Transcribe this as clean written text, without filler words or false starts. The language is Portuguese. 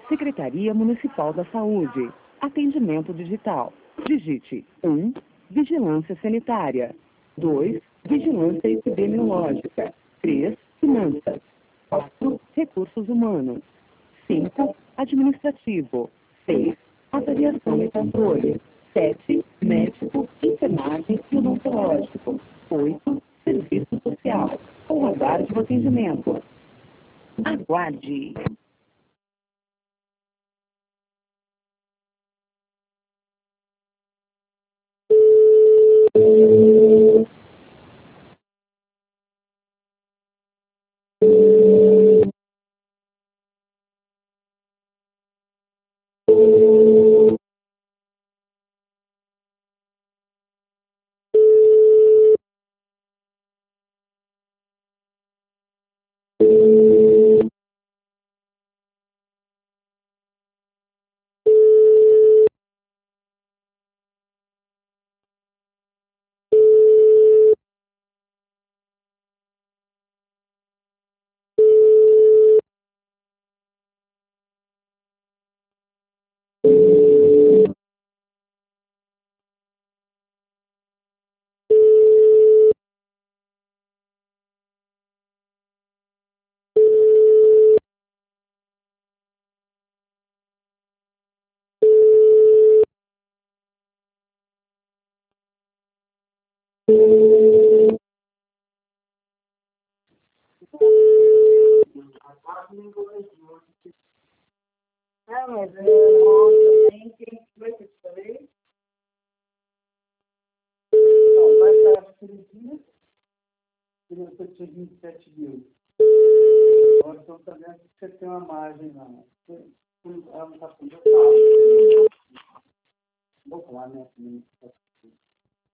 Secretaria Municipal da Saúde. Atendimento digital. Digite 1. Vigilância sanitária. 2. Vigilância epidemiológica. 3. Finanças. 4. Recursos humanos. 5. Administrativo. 6. Avaliação e controle. 7. Médico, enfermagem e odontológico. 8. Serviço social. Ou aguarde o atendimento. Aguarde. Ah, mas ontem também, quem foi que eu te falei? Não, vai estar as 3 dias, e depois tinha 27 mil. Agora estão sabendo que você tem uma margem lá. Ela não está com vou falar, né?